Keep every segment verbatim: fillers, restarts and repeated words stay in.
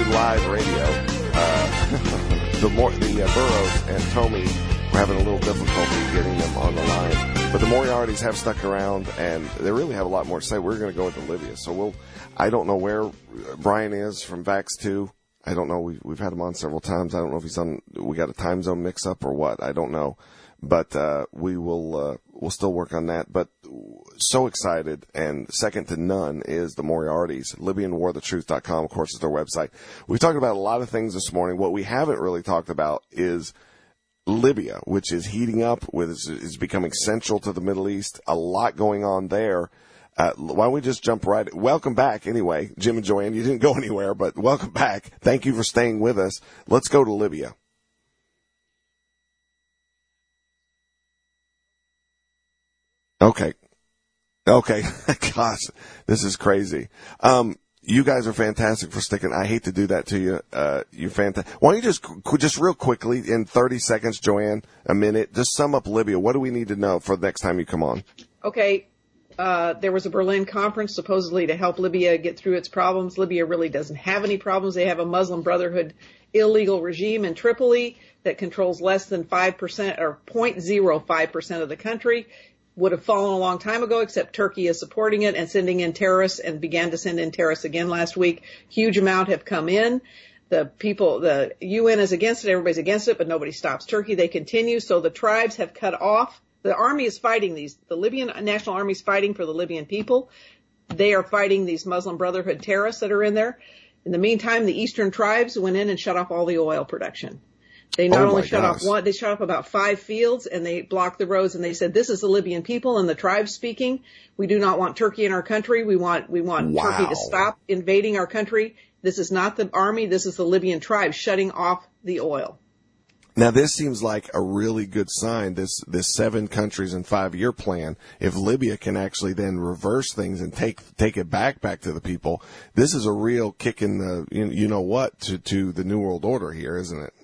to live radio. Uh, the more the uh, Burrows and Tommy were having a little difficulty getting them on the line, but the Moriartys have stuck around, and they really have a lot more to say. We're going to go into Libya, so we'll. I don't know where Brian is from Vax two. I don't know. We, we've had him on several times. I don't know if he's on. We got a time zone mix up or what. I don't know. But uh, we will uh, we'll still work on that. But so excited, and second to none is the Moriartys. Libyan War The Truth dot com, of course, is their website. We've talked about a lot of things this morning. What we haven't really talked about is Libya, which is heating up, with is, is becoming central to the Middle East. A lot going on there. Uh, why don't we just jump right? Welcome back, anyway, Jim and Joanne. You didn't go anywhere, but welcome back. Thank you for staying with us. Let's go to Libya. Okay. Okay. Gosh, this is crazy. Um, you guys are fantastic for sticking. I hate to do that to you. Uh, you're fantastic. Why don't you just, just real quickly, in thirty seconds, Joanne, a minute, just sum up Libya. What do we need to know for the next time you come on? Okay. Uh, there was a Berlin conference supposedly to help Libya get through its problems. Libya really doesn't have any problems. They have a Muslim Brotherhood illegal regime in Tripoli that controls less than five percent or zero point zero five percent of the country. Would have fallen a long time ago, except Turkey is supporting it and sending in terrorists, and began to send in terrorists again last week. Huge amount have come in. The people, the U N is against it. Everybody's against it, but nobody stops Turkey. They continue. So the tribes have cut off. The army is fighting these. The Libyan National Army is fighting for the Libyan people. They are fighting these Muslim Brotherhood terrorists that are in there. In the meantime, the eastern tribes went in and shut off all the oil production. They not oh only shut gosh. off one, they shut off about five fields, and they blocked the roads, and they said, this is the Libyan people and the tribes speaking. We do not want Turkey in our country. We want, we want wow. Turkey to stop invading our country. This is not the army. This is the Libyan tribes shutting off the oil. Now, this seems like a really good sign, this, this seven countries and five year plan. If Libya can actually then reverse things and take, take it back, back to the people, this is a real kick in the, you, you know what, to, to the New World Order here, isn't it?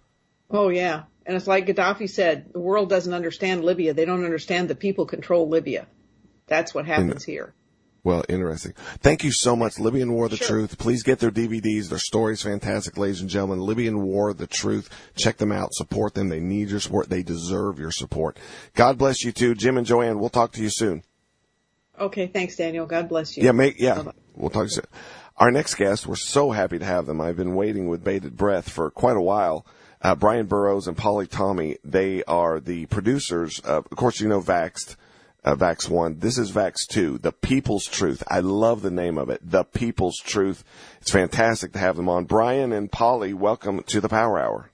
Oh, yeah. And it's like Gaddafi said, the world doesn't understand Libya. They don't understand the people control Libya. That's what happens In, here. Well, interesting. Thank you so much. Libyan War, The Sure. Truth. Please get their D V Ds. Their story's fantastic, ladies and gentlemen. Libyan War, The Truth. Check them out. Support them. They need your support. They deserve your support. God bless you, too. Jim and Joanne, we'll talk to you soon. Okay, thanks, Daniel. God bless you. Yeah, make, yeah. Bye-bye. We'll talk to you soon. Our next guest, we're so happy to have them. I've been waiting with bated breath for quite a while. Uh, Brian Burrows and Polly Tommy, they are the producers of, of course, you know, Vaxxed, uh, Vax one. This is Vax two, The People's Truth. I love the name of it, The People's Truth. It's fantastic to have them on. Brian and Polly, welcome to the Power Hour.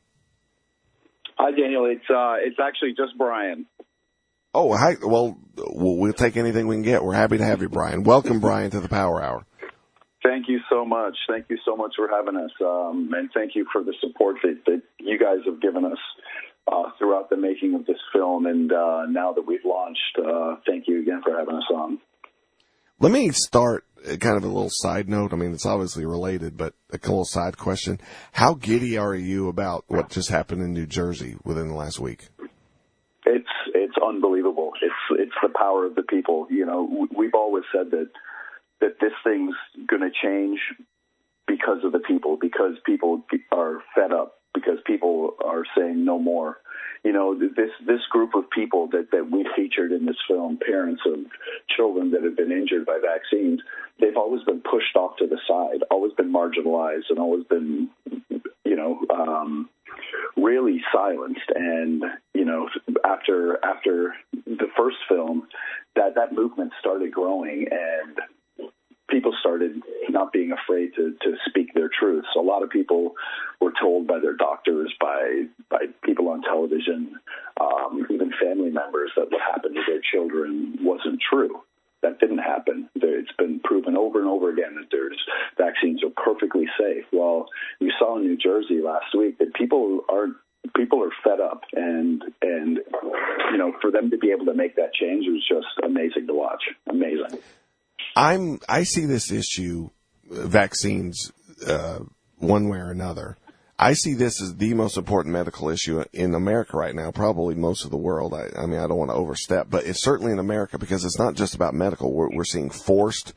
Hi, Daniel. It's, uh, it's actually just Brian. Oh, hi. Well, we'll take anything we can get. We're happy to have you, Brian. Welcome, Brian, to the Power Hour. Thank you so much. Thank you so much for having us, um, and thank you for the support that, that you guys have given us uh, throughout the making of this film. And uh, now that we've launched, uh, thank you again for having us on. Let me start kind of a little side note. I mean, it's obviously related, but a little side question. How giddy are you about what just happened in New Jersey within the last week? It's it's unbelievable. It's it's the power of the people. You know, we've always said that. that this thing's going to change because of the people, because people are fed up, because people are saying no more. You know, this this group of people that, that we featured in this film, parents of children that have been injured by vaccines, they've always been pushed off to the side, always been marginalized, and always been, you know, um, really silenced. And, you know, after after the first film, that, that movement started growing, and people started not being afraid to, to speak their truths. A lot of people were told by their doctors, by by people on television, um, even family members, that what happened to their children wasn't true. That didn't happen. It's been proven over and over again that there's vaccines are perfectly safe. Well, you saw in New Jersey last week that people are people are fed up, and and you know, for them to be able to make that change was just amazing to watch. Amazing. I'm, I see this issue, vaccines, uh, one way or another. I see this as the most important medical issue in America right now, probably most of the world. I, I mean, I don't want to overstep, but it's certainly in America, because it's not just about medical. We're, we're seeing forced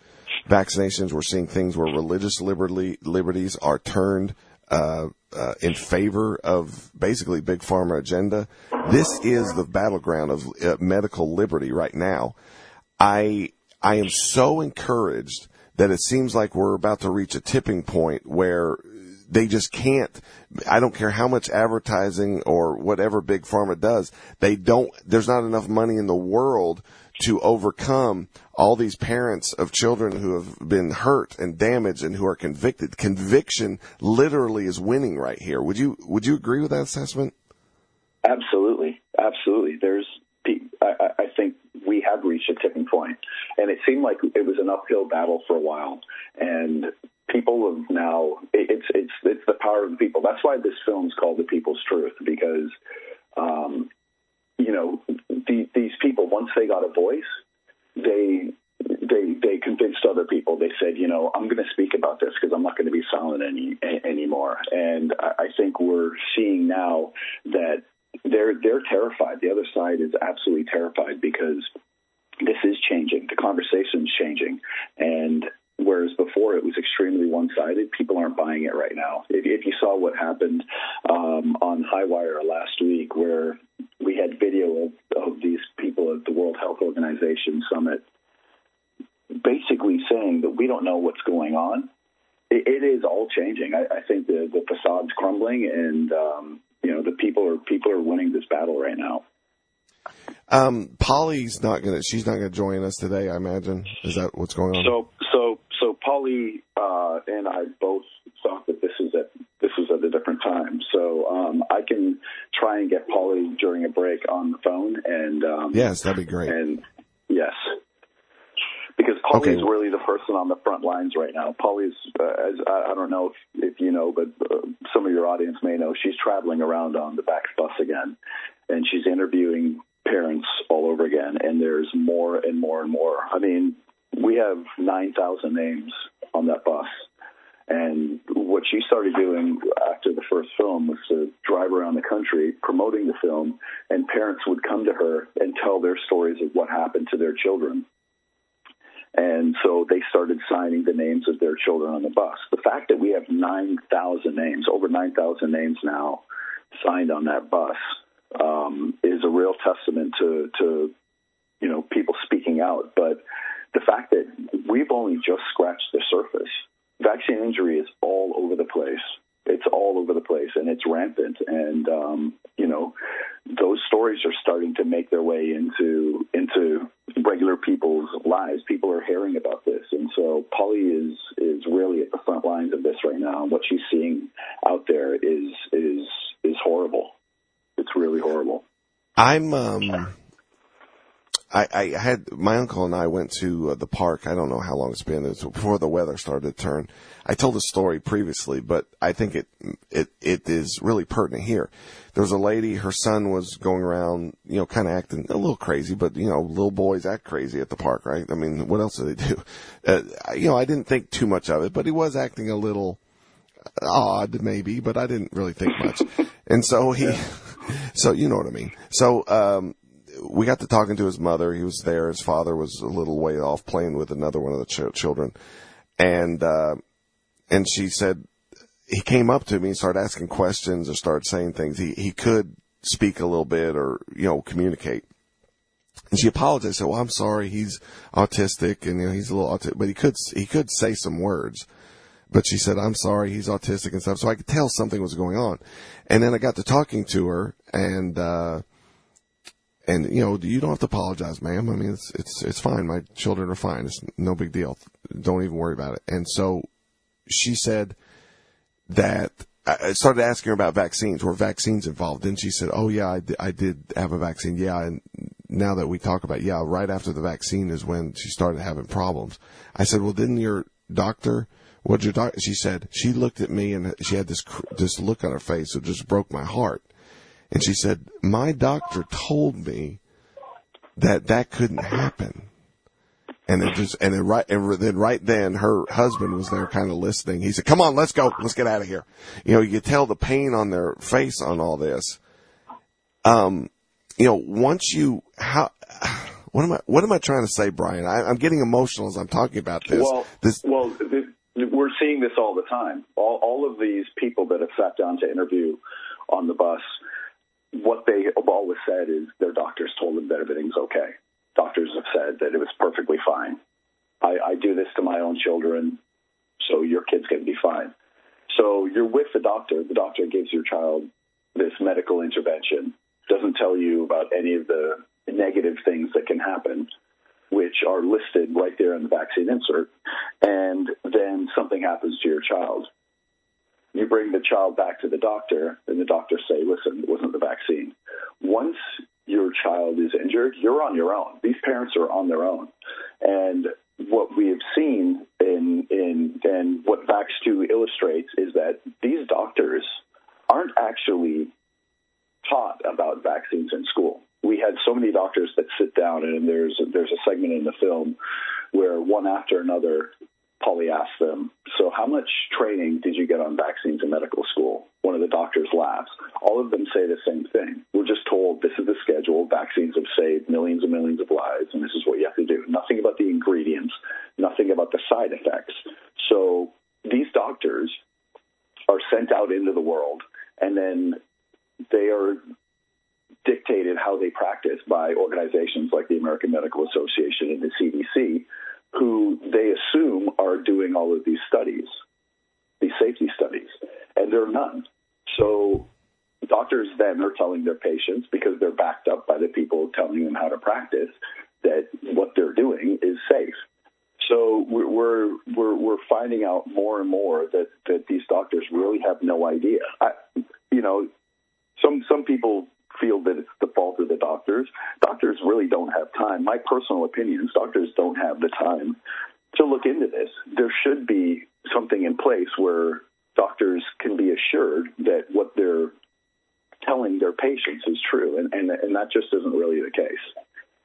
vaccinations. We're seeing things where religious liberty, liberties are turned uh, uh, in favor of basically big pharma agenda. This is the battleground of uh, medical liberty right now. I I am so encouraged that it seems like we're about to reach a tipping point where they just can't, I don't care how much advertising or whatever big pharma does, they don't, there's not enough money in the world to overcome all these parents of children who have been hurt and damaged and who are convicted. Conviction literally is winning right here. Would you, would you agree with that assessment? Absolutely. Absolutely. There's, I, I think we have reached a tipping point, and it seemed like it was an uphill battle for a while. And people have now, it's, it's, it's the power of the people. That's why this film is called The People's Truth, because, um, you know, the, these people, once they got a voice, they, they, they convinced other people. They said, you know, I'm going to speak about this because I'm not going to be silent any, anymore. And I think we're seeing now that they're, they're terrified. The other side is absolutely terrified because this is changing. The conversation's changing. And whereas before it was extremely one-sided, people aren't buying it right now. If, if you saw what happened um, on Highwire last week, where we had video of, of these people at the World Health Organization Summit basically saying that we don't know what's going on, it, it is all changing. I, I think the, the facade's crumbling, and um, you know the people are people are winning this battle right now. Um, Polly's not gonna. She's not gonna join us today, I imagine. Is that what's going on? So, so, so Polly uh, and I both thought that this is at this was at a different time. So um, I can try and get Polly during a break on the phone. And um, yes, that'd be great. And yes, because Polly's okay. really the person on the front lines right now. Polly's, uh, as, I, I don't know if, if you know, but uh, some of your audience may know, she's traveling around on the Vax bus again, and she's interviewing parents all over again, and there's more and more and more. I mean, we have nine thousand names on that bus, and what she started doing after the first film was to drive around the country promoting the film, and parents would come to her and tell their stories of what happened to their children. And so they started signing the names of their children on the bus. The fact that we have nine thousand names, over nine thousand names now signed on that bus, Um, is a real testament to, to, you know, people speaking out. But the fact that we've only just scratched the surface. Vaccine injury is all over the place. It's all over the place, and it's rampant. And, um, you know, those stories are starting to make their way into into regular people's lives. People are hearing about this. And so Polly is, is really at the front lines of this right now. And what she's seeing out there is is is horrible. It's really horrible. I'm, um, I, I had, my uncle and I went to uh, the park. I don't know how long it's been. It's before the weather started to turn. I told a story previously, but I think it, it, it is really pertinent here. There was a lady, her son was going around, you know, kind of acting a little crazy, but, you know, little boys act crazy at the park, right? I mean, what else do they do? Uh, you know, I didn't think too much of it, but he was acting a little odd, maybe, but I didn't really think much. And so he, yeah. so you know what I mean. So, um, we got to talking to his mother. He was there. His father was a little way off playing with another one of the ch- children. And, uh, and she said, he came up to me and started asking questions or started saying things. He, he could speak a little bit or, you know, communicate. And she apologized. Said, well, I'm sorry. He's autistic and, you know, he's a little autistic, but he could, he could say some words. But she said, I'm sorry, he's autistic and stuff. So I could tell something was going on. And then I got to talking to her and, uh, and, you know, you don't have to apologize, ma'am. I mean, it's, it's, it's fine. My children are fine. It's no big deal. Don't even worry about it. And so she said that I started asking her about vaccines. Were vaccines involved? And she said, oh yeah, I did, I did have a vaccine. Yeah. And now that we talk about, yeah, right after the vaccine is when she started having problems. I said, well, didn't your doctor, what'd your doctor, she said, she looked at me and she had this, this look on her face that just broke my heart. And she said, my doctor told me that that couldn't happen. And it just, and then right, and then right then her husband was there kind of listening. He said, come on, let's go. Let's get out of here. You know, you could tell the pain on their face on all this. Um, you know, once you, how, What am I, what am I trying to say, Brian? I, I'm getting emotional as I'm talking about this. Well, this, well, th- we're seeing this all the time. All, all of these people that have sat down to interview on the bus, what they have always said is their doctors told them that everything's okay. Doctors have said that it was perfectly fine. I, I do this to my own children, so your kid's going to be fine. So you're with the doctor. The doctor gives your child this medical intervention, doesn't tell you about any of the negative things that can happen, which are listed right there in the vaccine insert, and then something happens to your child. You bring the child back to the doctor, and the doctor say, listen, it wasn't the vaccine. Once your child is injured, you're on your own. These parents are on their own. And what we have seen in, in and what Vax two illustrates is that these doctors aren't actually taught about vaccines in school. We had so many doctors that sit down, and there's there's a segment in the film where one after another, Polly asks them, so how much training did you get on vaccines in medical school? One of the doctors laughs. All of them say the same thing. We're just told this is the schedule. Vaccines have saved millions and millions of lives, and this is what you have to do. Nothing about the ingredients, nothing about the side effects. So these doctors are sent out into the world, and then they are dictated how they practice by organizations like the American Medical Association and the C D C, who they assume are doing all of these studies, these safety studies, and there are none. So doctors then are telling their patients, because they're backed up by the people telling them how to practice, that what they're doing is safe. So we're we're we're, we're finding out more and more that, that these doctors really have no idea. I, you know, some some people feel that it's the fault of the doctors. Doctors really don't have time. My personal opinion is doctors don't have the time to look into this. There should be something in place where doctors can be assured that what they're telling their patients is true, and, and, and that just isn't really the case.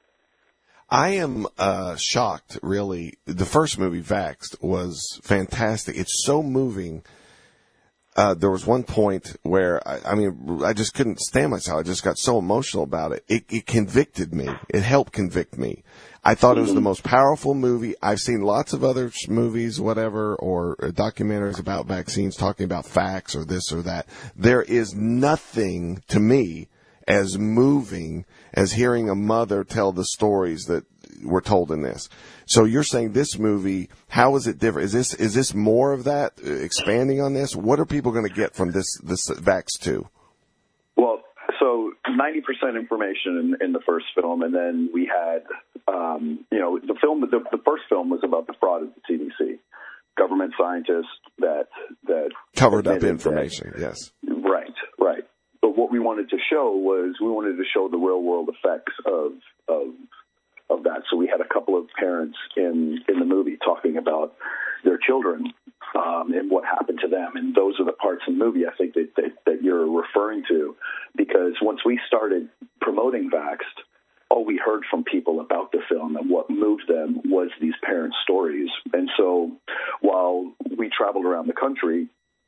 I am uh, shocked, really. The first movie, Vaxxed, was fantastic. It's so moving. Uh, there was one point where, I, I mean, I just couldn't stand myself. I just got so emotional about it. It, it convicted me. It helped convict me. I thought it was the most powerful movie. I've seen lots of other movies, whatever, or documentaries about vaccines talking about facts or this or that. There is nothing to me as moving as hearing a mother tell the stories that were told in this. So you're saying this movie, how is it different? Is this is this more of that, uh, expanding on this? What are people going to get from this this Vax two? Well, so ninety percent information in, in the first film, and then we had, um, you know, the film. The, the first film was about the fraud of the C D C, government scientists that that covered up information. That, yes, right, right. But what we wanted to show was we wanted to show the real world effects of of of that. So we had a couple of parents in, in the movie talking about their children um, and what happened to them. And those are the parts in the movie I think that, that, that you're referring to, because once we started promoting Vaxxed, all we heard from people about the film and what moved them was these parents' stories. And so while we traveled around the country,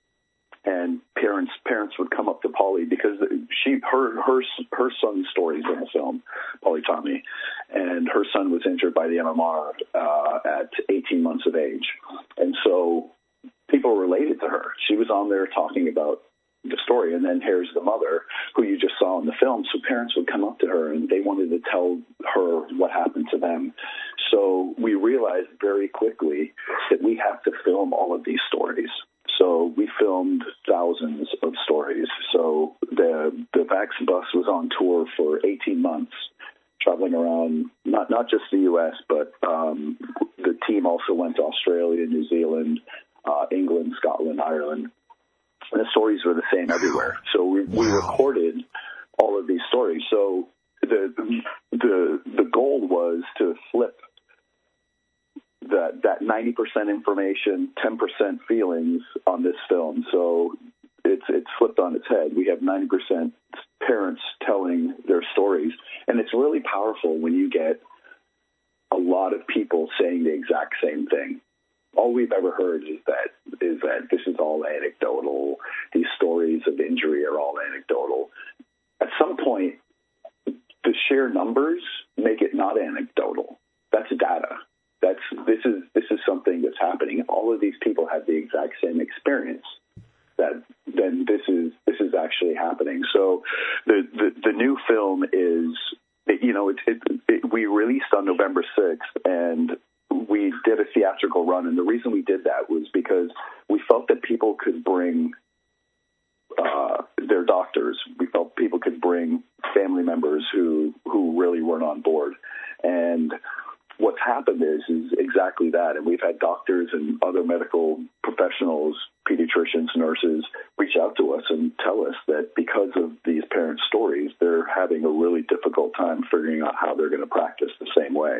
and parents parents would come up to Polly because she her her her son's stories in the film, Polly Tommy, and her son was injured by the M M R uh, at eighteen months of age, and so people related to her. She was on there talking about the story, and then here's the mother who you just saw in the film. So parents would come up to her and they wanted to tell her what happened to them. So we realized very quickly that we have to film all of these stories. So we filmed thousands of stories. So the the Vax bus was on tour for eighteen months, traveling around not not just the U S, but um, the team also went to Australia, New Zealand, uh, England, Scotland, Ireland. And the stories were the same everywhere. So we, we recorded all of these stories. So the the the goal was to flip that that ninety percent information, ten percent feelings on this film. So it's it's flipped on its head. We have ninety percent parents telling their stories, and it's really powerful when you get a lot of people saying the exact same thing. All we've ever heard is that is that this is all anecdotal. These stories of injury are all anecdotal. At some point, the sheer numbers make it not anecdotal. That's data. That's this is this is something that's happening. All of these people have the exact same experience. That then this is this is actually happening. So the the, the new film is, you know, it, it, it, we released on November sixth, and we did a theatrical run. And the reason we did that was because we felt that people could bring uh, their doctors. We felt people could bring family members who who really weren't on board. And what's happened is is exactly that. And we've had doctors and other medical professionals, pediatricians, nurses, reach out to us and tell us that because of these parent stories, they're having a really difficult time figuring out how they're going to practice the same way.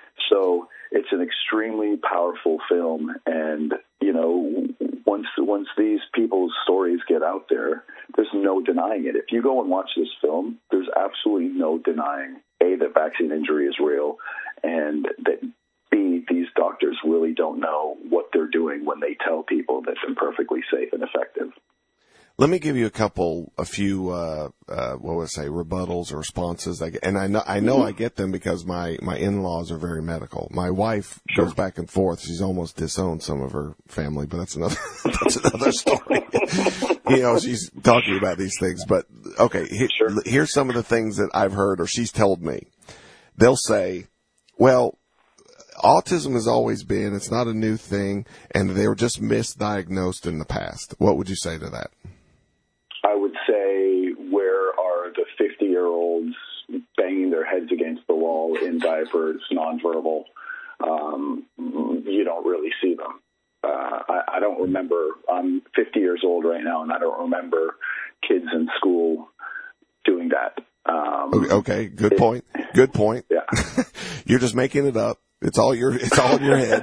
So it's an extremely powerful film. And, you know, once once these people's stories get out there, there's no denying it. If you go and watch this film, there's absolutely no denying, A, that vaccine injury is real, and that, B, these doctors really don't know what they're doing when they tell people that they're perfectly safe and effective. Let me give you a couple, a few, uh, uh, what would I say, rebuttals or responses. I, and I know, I know mm-hmm. I get them because my, my in-laws are very medical. My wife sure. goes back and forth. She's almost disowned some of her family, but that's another, that's another story. You know, she's talking about these things, but okay, here, sure. here's some of the things that I've heard or she's told me. They'll say, well, autism has always been, it's not a new thing, and they were just misdiagnosed in the past. What would you say to that? I would say, where are the fifty-year-olds banging their heads against the wall in diapers, nonverbal? Um, you don't really see them. Uh, I, I don't remember. I'm fifty years old right now, and I don't remember kids in school doing that. Um, okay, okay, good it, point. Good point. Yeah. You're just making it up. It's all your, it's all in your head.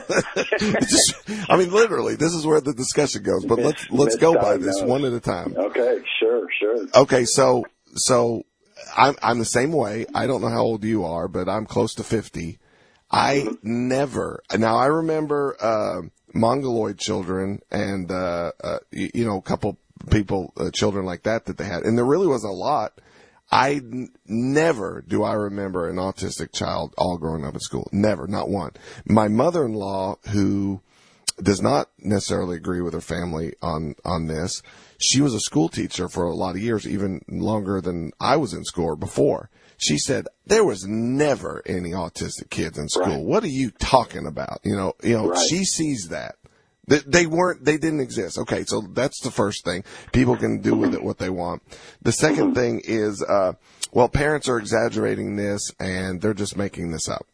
Just, I mean, literally, this is where the discussion goes, but let's, let's go by this one at a time. Okay, sure, sure. Okay, so, so I'm, I'm the same way. I don't know how old you are, but I'm close to fifty. I never, now I remember, uh, Mongoloid children and, uh, uh, you, you know, a couple people, uh, children like that that they had, and there really wasn't a lot. I n- never do I remember an autistic child all growing up in school. Never, not one. My mother-in-law, who does not necessarily agree with her family on, on this, she was a school teacher for a lot of years, even longer than I was in school or before. She said, there was never any autistic kids in school. Right. What are you talking about? You know, you know, right. She sees that. They, they weren't, they didn't exist. Okay. So that's the first thing. People can do with it what they want. The second thing is, uh, well, parents are exaggerating this and they're just making this up.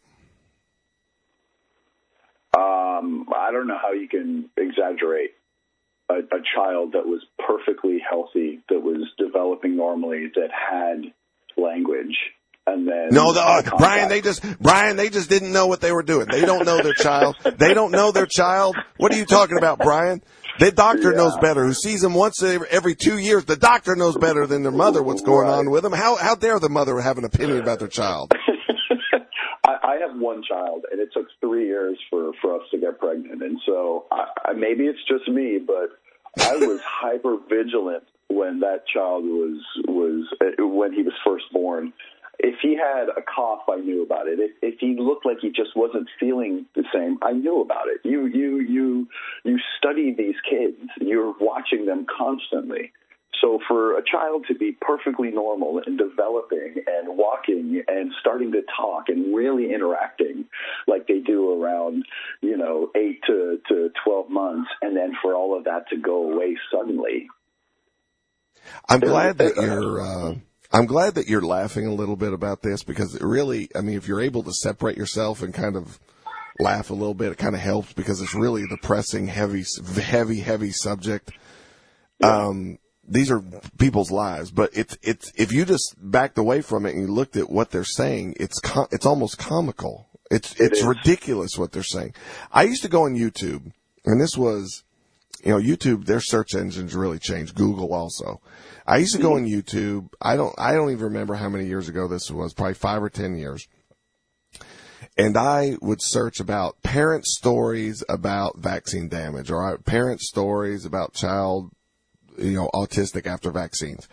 Um, I don't know how you can exaggerate a, a child that was perfectly healthy, that was developing normally, that had language. And then no, the, uh, Brian, they just, Brian, they just didn't know what they were doing. They don't know their child. They don't know their child. What are you talking about, Brian? The doctor yeah. knows better, who sees them once every two years. The doctor knows better than their mother what's going right. on with them. How, how dare the mother have an opinion about their child? I, I have one child, and it took three years for, for us to get pregnant. And so I, I, maybe it's just me, but I was hyper vigilant when that child was, was, when he was first born. If he had a cough, I knew about it. If, if he looked like he just wasn't feeling the same, I knew about it. You, you, you, you study these kids. You're watching them constantly. So for a child to be perfectly normal and developing and walking and starting to talk and really interacting like they do around, you know, eight to, to twelve months, and then for all of that to go away suddenly. I'm glad that you're, uh, I'm glad that you're laughing a little bit about this, because it really, I mean, if you're able to separate yourself and kind of laugh a little bit, it kind of helps, because it's really the pressing, heavy, heavy, heavy subject. Um, these are people's lives, but it's, it's, if you just backed away from it and you looked at what they're saying, it's, com- it's almost comical. It's, it's ridiculous what they're saying. I used to go on YouTube, and this was, you know, YouTube, their search engines really changed. Google also. I used to go on YouTube. I don't, I don't even remember how many years ago this was, probably five or ten years. And I would search about parent stories about vaccine damage, or parent stories about child, you know, autistic after vaccines.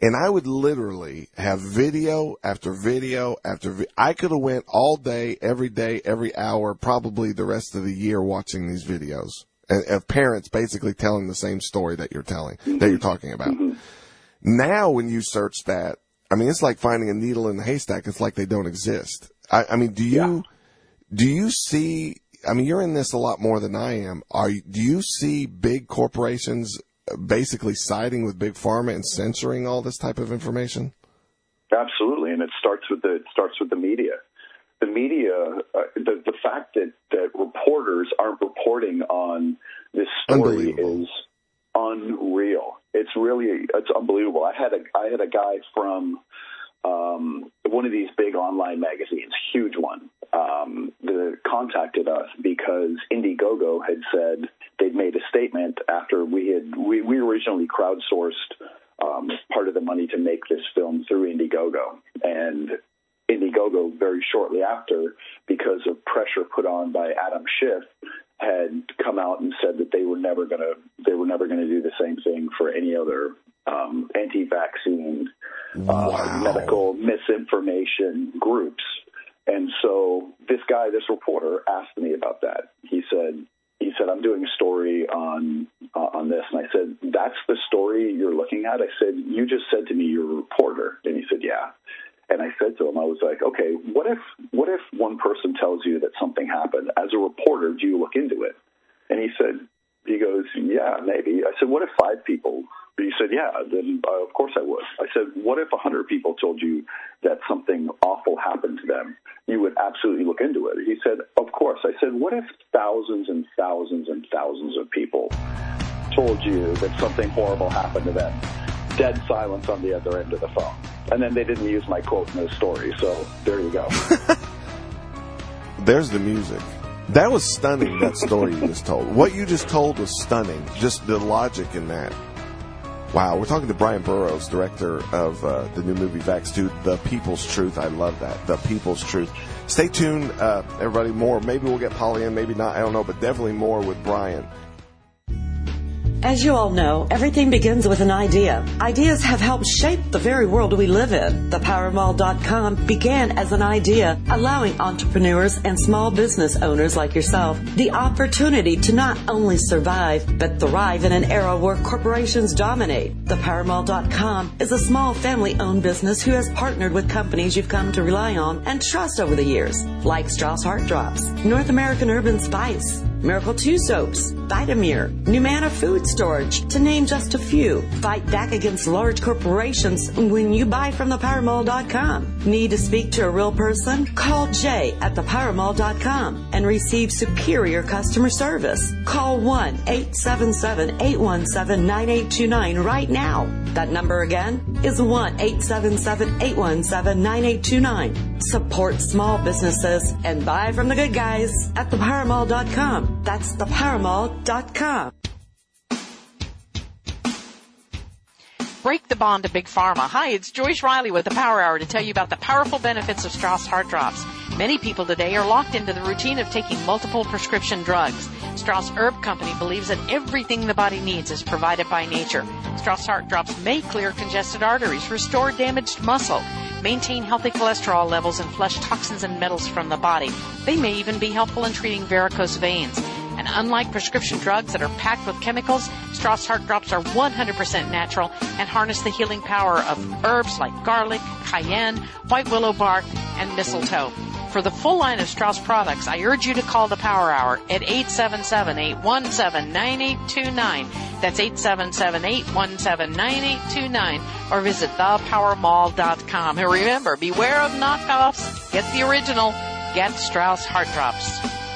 And I would literally have video after video after vi- I could have went all day, every day, every hour, probably the rest of the year watching these videos and, of parents basically telling the same story that you're telling, that you're talking about. Mm-hmm. Now when you search that, I mean, it's like finding a needle in the haystack. It's like they don't exist. I, I mean, do you, yeah. do you see, I mean, you're in this a lot more than I am. Are you, do you see big corporations basically siding with Big Pharma and censoring all this type of information? Absolutely, and it starts with the it starts with the media. The media, uh, the the fact that, that reporters aren't reporting on this story is unreal. It's really it's unbelievable. I had a I had a guy from um, one of these big online magazines, huge one, um, that contacted us because Indiegogo had said they'd made a statement after we had we, we originally crowdsourced um, part of the money to make this film through Indiegogo, and Indiegogo very shortly after, because of pressure put on by Adam Schiff, had come out and said that they were never going to they were never going to do the same thing for any other um, anti-vaccine wow. uh, medical misinformation groups. And so this guy, this reporter, asked me about that. He said, he said, I'm doing a story on uh, on this. And I said, that's the story you're looking at? I said, you just said to me you're a reporter. And he said, yeah. And I said to him, I was like, okay, what if what if one person tells you that something happened? As a reporter, do you look into it? And he said, he goes, yeah, maybe. I said, what if five people? He said, yeah, then uh, of course I would. I said, what if a hundred people told you that something awful happened to them? You would absolutely look into it. He said, of course. I said, what if thousands and thousands and thousands of people told you that something horrible happened to them? Dead silence on the other end of the phone. And then they didn't use my quote in the story, so there you go. There's the music. That was stunning, that story you just told. What you just told was stunning, just the logic in that. Wow, we're talking to Brian Burrows, director of uh, the new movie Vax two, The People's Truth. I love that, The People's Truth. Stay tuned, uh, everybody, more. Maybe we'll get Polly in, maybe not, I don't know, but definitely more with Brian. As you all know, everything begins with an idea. Ideas have helped shape the very world we live in. The power mall dot com began as an idea, allowing entrepreneurs and small business owners like yourself the opportunity to not only survive, but thrive in an era where corporations dominate. The power mall dot com is a small family-owned business who has partnered with companies you've come to rely on and trust over the years, like Strauss Heart Drops, North American Urban Spice, Miracle two Soaps, Vitamir, Numana Food Storage, to name just a few. Fight back against large corporations when you buy from the power mall dot com. Need to speak to a real person? Call Jay at the power mall dot com and receive superior customer service. Call one eight seven seven, eight one seven, nine eight two nine right now. That number again is one eight seven seven, eight one seven, nine eight two nine. Support small businesses and buy from the good guys at the power mall dot com. That's the power mall dot com. Break the bond to Big Pharma. Hi, it's Joyce Riley with the Power Hour to tell you about the powerful benefits of Strauss Heart Drops. Many people today are locked into the routine of taking multiple prescription drugs. Strauss Herb Company believes that everything the body needs is provided by nature. Strauss Heart Drops may clear congested arteries, restore damaged muscle, maintain healthy cholesterol levels, and flush toxins and metals from the body. They may even be helpful in treating varicose veins. And unlike prescription drugs that are packed with chemicals, Strauss Heart Drops are one hundred percent natural and harness the healing power of herbs like garlic, cayenne, white willow bark, and mistletoe. For the full line of Strauss products, I urge you to call the Power Hour at eight seven seven, eight one seven, nine eight two nine. That's eight seven seven, eight one seven, nine eight two nine. Or visit the power mall dot com. And remember, beware of knockoffs. Get the original. Get Strauss Heart Drops.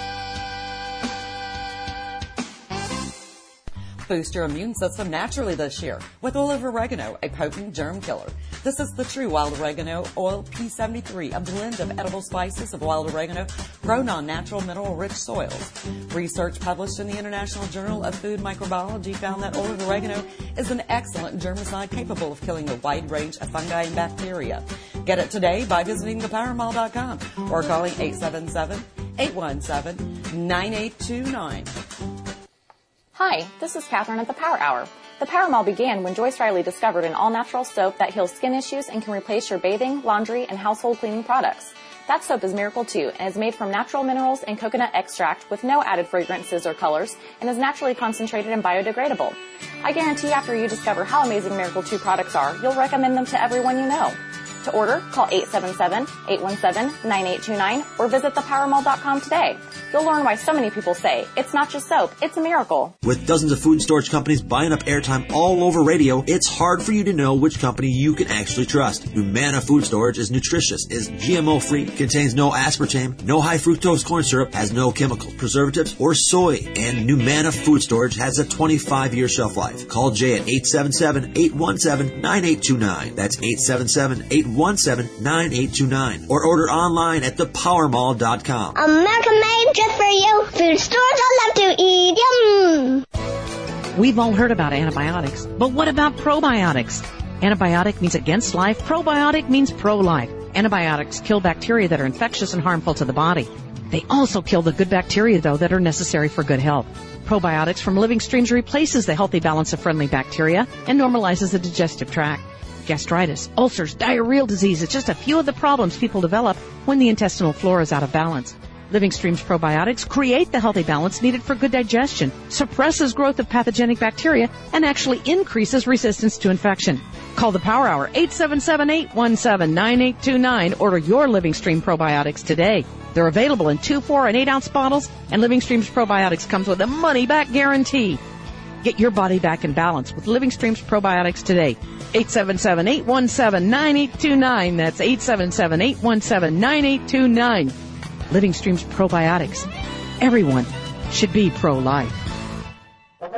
Boost your immune system naturally this year with olive oregano, a potent germ killer. This is the true wild oregano oil P seventy-three, a blend of edible spices of wild oregano grown on natural mineral-rich soils. Research published in the International Journal of Food Microbiology found that olive oregano is an excellent germicide capable of killing a wide range of fungi and bacteria. Get it today by visiting the power mall dot com or calling eight seven seven, eight one seven, nine eight two nine. Hi, this is Catherine at the Power Hour. The Power Mall began when Joyce Riley discovered an all-natural soap that heals skin issues and can replace your bathing, laundry, and household cleaning products. That soap is Miracle two and is made from natural minerals and coconut extract with no added fragrances or colors and is naturally concentrated and biodegradable. I guarantee after you discover how amazing Miracle two products are, you'll recommend them to everyone you know. To order, call eight seven seven, eight one seven, nine eight two nine or visit the power mall dot com today. You'll learn why so many people say, it's not just soap, it's a miracle. With dozens of food storage companies buying up airtime all over radio, it's hard for you to know which company you can actually trust. Numanna Food Storage is nutritious, is G M O-free, contains no aspartame, no high fructose corn syrup, has no chemicals, preservatives, or soy. And Numanna Food Storage has a twenty-five year shelf life. Call Jay at eight seven seven, eight one seven, nine eight two nine. That's eight seven seven, eight one seven, nine eight two nine. Or order online at the power mall dot com. America made just for you. Food stores I love to eat. Yum. We've all heard about antibiotics, but what about probiotics? Antibiotic means against life. Probiotic means pro-life. Antibiotics kill bacteria that are infectious and harmful to the body. They also kill the good bacteria, though, that are necessary for good health. Probiotics from Living Streams replaces the healthy balance of friendly bacteria and normalizes the digestive tract. Gastritis, ulcers, diarrheal disease is just a few of the problems people develop when the intestinal flora is out of balance. Living Streams probiotics create the healthy balance needed for good digestion, suppresses growth of pathogenic bacteria, and actually increases resistance to infection. Call the Power Hour, eight seven seven, eight one seven, nine eight two nine. Order your Living Stream probiotics today. They're available in two, four, and eight ounce bottles, and Living Streams probiotics comes with a money-back guarantee. Get your body back in balance with Living Streams probiotics today. eight seven seven, eight one seven, nine eight two nine. That's eight seven seven, eight one seven, nine eight two nine. Living Streams probiotics. Everyone should be pro-life. A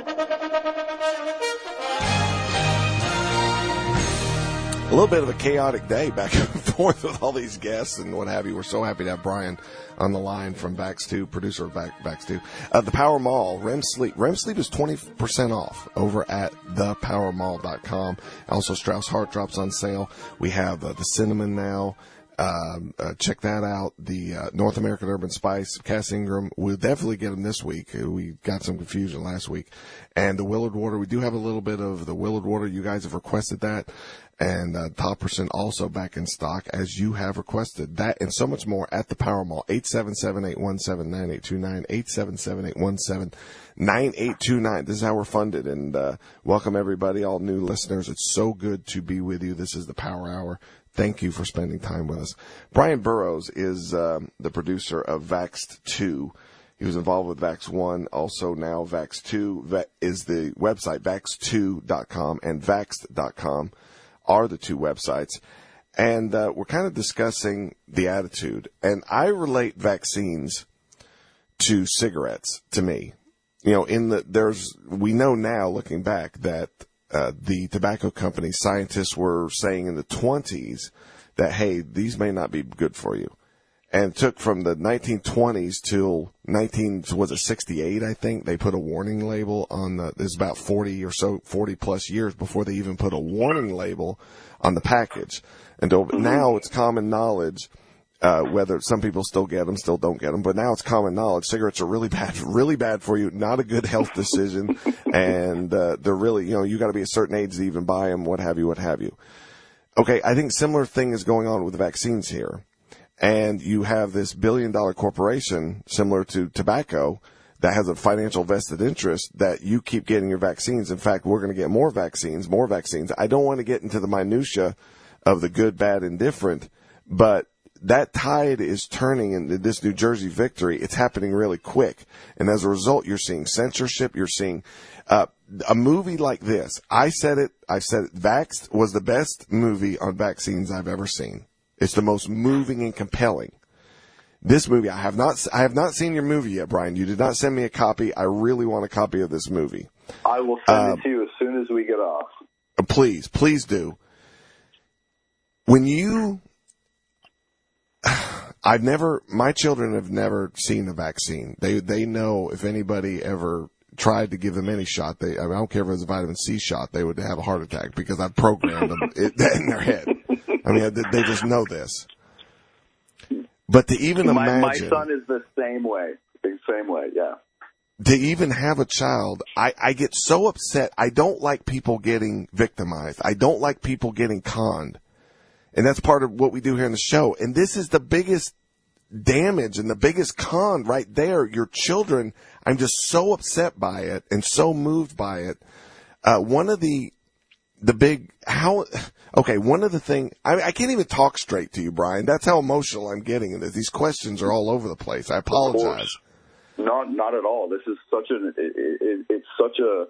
little bit of a chaotic day back and forth with all these guests and what have you. We're so happy to have Brian on the line from Vax two, producer of Vax two. Uh, the Power Mall, R E M Sleep. R E M Sleep is twenty percent off over at the power mall dot com. Also, Strauss Heart Drops on sale. We have uh, the cinnamon now. Um, uh, check that out. The uh, North American Urban Spice, Cass Ingram. We'll definitely get them this week. Uh, we got some confusion last week. And the Willard Water. We do have a little bit of the Willard Water. You guys have requested that. And uh, Top Percent also back in stock, as you have requested. That and so much more at the Power Mall. eight seven seven, eight one seven, nine eight two nine. eight seven seven, eight one seven, nine eight two nine. This is how we're funded. And uh, welcome, everybody, all new listeners. It's so good to be with you. This is the Power Hour. Thank you for spending time with us. Brian Burrows is um, the producer of Vaxxed two. He was involved with Vax one, also now Vax two is the website, vax two dot com and vaxxed dot com are the two websites. And uh, we're kind of discussing the attitude. And I relate vaccines to cigarettes, to me. You know, in the there's we know now, looking back, that Uh, the tobacco company scientists were saying in the twenties that, hey, these may not be good for you. And it took from the nineteen twenties till nineteen, was it sixty-eight, I think, they put a warning label on the, there's about forty or so, forty plus years before they even put a warning label on the package. And now it's common knowledge, uh, whether some people still get them, still don't get them, but now it's common knowledge. Cigarettes are really bad, really bad for you, not a good health decision. And, uh, they're really, you know, you gotta be a certain age to even buy them, what have you, what have you. Okay. I think similar thing is going on with vaccines here. And you have this billion dollar corporation similar to tobacco that has a financial vested interest that you keep getting your vaccines. In fact, we're going to get more vaccines, more vaccines. I don't want to get into the minutia of the good, bad, indifferent, but that tide is turning in this New Jersey victory. It's happening really quick. And as a result, you're seeing censorship. You're seeing uh, a movie like this. I said it. I said it. Vaxxed was the best movie on vaccines I've ever seen. It's the most moving and compelling. This movie, I have not, I have not seen your movie yet, Brian. You did not send me a copy. I really want a copy of this movie. I will send uh, it to you as soon as we get off. Please, please do. When you, I've never, my children have never seen a vaccine. They, they know if anybody ever tried to give them any shot, they, I, mean, I don't care if it was a vitamin C shot, they would have a heart attack because I've programmed them it, in their head. I mean, they, they just know this. But to even my, imagine. My son is the same way. The same way, yeah. to even have a child, I, I get so upset. I don't like people getting victimized. I don't like people getting conned. And that's part of what we do here in the show. And this is the biggest damage and the biggest con right there. Your children, I'm just so upset by it and so moved by it. Uh, one of the, the big, how, okay, one of the thing, I, I can't even talk straight to you, Brian. That's how emotional I'm getting. And these questions are all over the place. I apologize. Not, not at all. This is such an, it, it, it's such a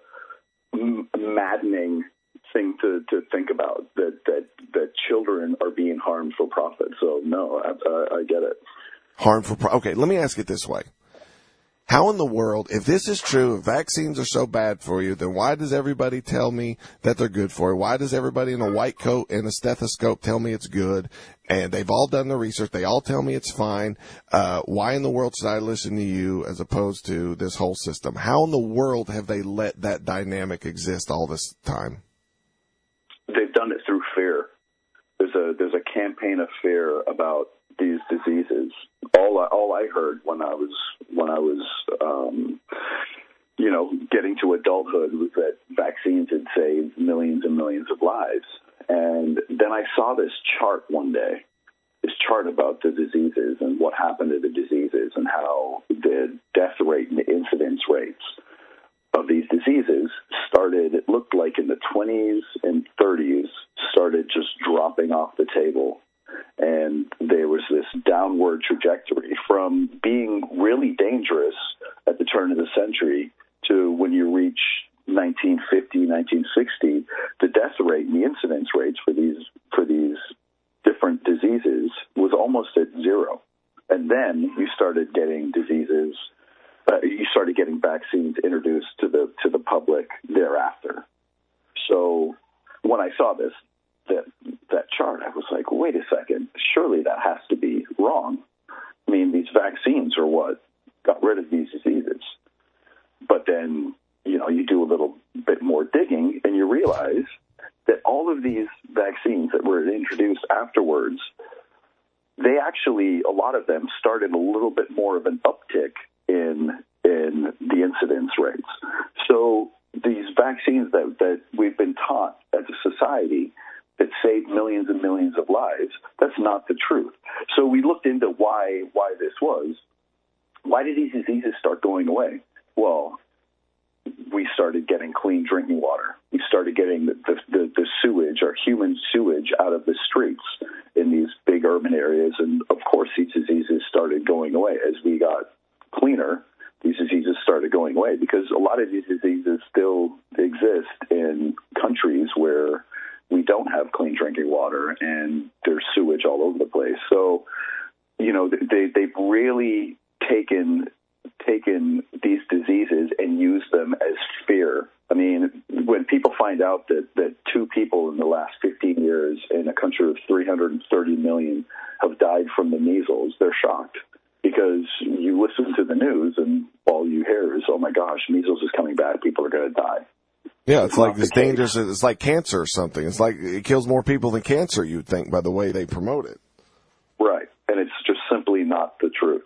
maddening thing to, to think about, that, that, that children are being harmed for profit. So no, I, I, I get it. Harm for, pro- okay, let me ask it this way. How in the world, if this is true, if vaccines are so bad for you, then why does everybody tell me that they're good for you? Why does everybody in a white coat and a stethoscope tell me it's good? And they've all done the research. They all tell me it's fine. Uh, why in the world should I listen to you as opposed to this whole system? How in the world have they let that dynamic exist all this time? They've done it through fear. There's a, there's a campaign of fear about these diseases. All I, all I heard when I was when I was um, you know getting to adulthood was that vaccines had saved millions and millions of lives. And then I saw this chart one day, this chart about the diseases and what happened to the diseases and how the death rate and the incidence rates of these diseases started, it looked like in the twenties and thirties, started just dropping off the table. And there was this downward trajectory from being really dangerous at the turn of the century to when you reach nineteen fifty, nineteen sixty, the death rate and the incidence rates for these for these different diseases was almost at zero. And then you started getting diseases, uh, you started getting vaccines introduced to the to the public thereafter. So when I saw this, that that chart, I was like, wait a second, surely that has to be wrong. I mean, these vaccines are what got rid of these diseases. But then, you know, you do a little bit more digging and you realize that all of these vaccines that were introduced afterwards, they actually, a lot of them started a little bit more of an uptick in in the incidence rates. So these vaccines that, that we've been taught as a society that saved millions and millions of lives, that's not the truth. So we looked into why why this was. Why did these diseases start going away? Well, we started getting clean drinking water. We started getting the, the, the, the sewage, or human sewage, out of the streets in these big urban areas. And, of course, these diseases started going away. As we got cleaner, these diseases started going away because a lot of these diseases still exist in countries where we don't have clean drinking water and there's sewage all over the place. So, you know, they, they've really taken taken these diseases and used them as fear. I mean, when people find out that, that two people in the last fifteen years in a country of three hundred thirty million have died from the measles, they're shocked because you listen to the news and all you hear is, oh my gosh, measles is coming back, people are going to die. Yeah, it's like this dangerous, it's like cancer or something. It's like it kills more people than cancer, you'd think, by the way they promote it. Right, and it's just simply not the truth.